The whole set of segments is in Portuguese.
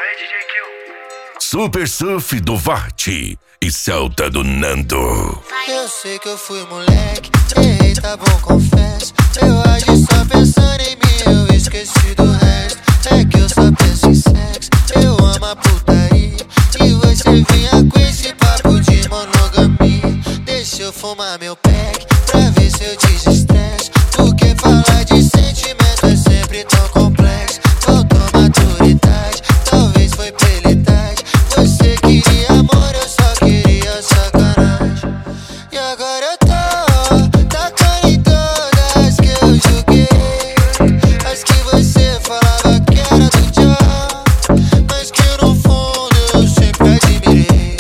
Super Surf do Varte e Celta do Nando. Eu sei que eu fui moleque, errei, tá bom, confesso. Eu agi só pensando em mim, eu esqueci do resto. É que eu só penso em sexo, eu amo a putaria. E você vinha com esse papo de monogamia. Deixa eu fumar meu pack, pra ver se eu desestresso. Porque falar de sentimento é sempre tão complexo. Faltou maturidade, talvez foi prelidade. Você queria amor, eu só queria sacanagem. E agora eu tô tacando em todas que eu joguei. As que você falava que era do John, mas que no fundo eu sempre admirei.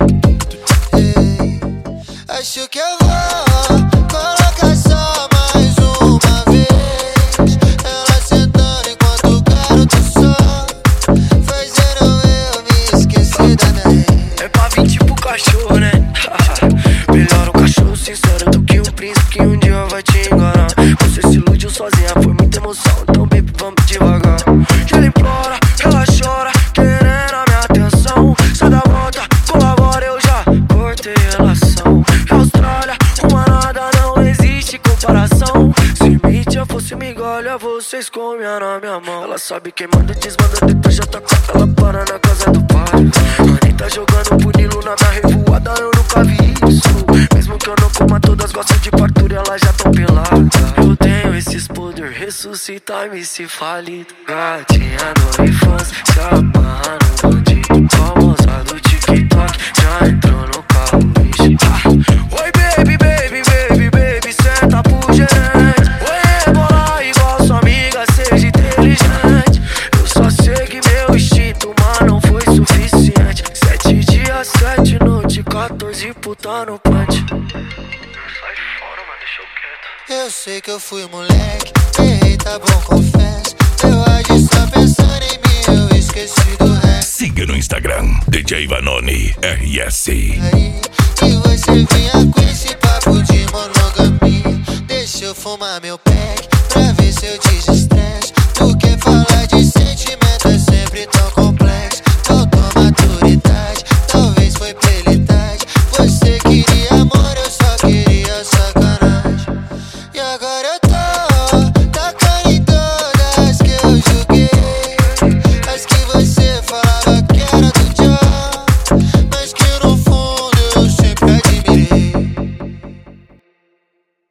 Acho que eu vou colocar só mais uma vez. Ela sentando enquanto o garoto só fazendo eu me esquecer da minha ex. É pra vir tipo cachorro, né? Melhor um cachorro sincero do que um príncipe que um dia vai te enganar. Você se iludiu sozinha, foi muita emoção, então baby, vamos devagar. E ela implora, ela chora, querendo a minha atenção. Sai da volta, colabora, eu já cortei relação. Austrália, uma nada, não existe comparação. Se mídia fosse migalha, vocês comiam na minha mão. Ela sabe quem manda, desmanda, depois já tá com ela para na casa do pai. Anitta jogando punilo na minha revoada, eu nunca vi isso. Mesmo que eu não coma, todas gostam de fartura, elas já tão peladas. Eu tenho esses poder, ressuscitar me se falido. Gatinha no infância, se amarra no bandido. Famosa do TikTok, já entrou no carro, bicho. Oi baby, baby, baby, baby, senta pro gerente. Oi, rebola igual sua amiga, seja inteligente. Eu só segui meu instinto, mas não foi suficiente. 7 dias, 7 noites, 14 puta no punch. Sai fora, mano, deixa eu quieto. Eu sei que eu fui moleque, errei, tá bom, confesso. Eu agi só pensando em mim, eu esqueci do resto. Siga no Instagram, DJ Vanoni RS. E você vinha com esse papo de monogamia. Deixa eu fumar meu pack, pra ver se eu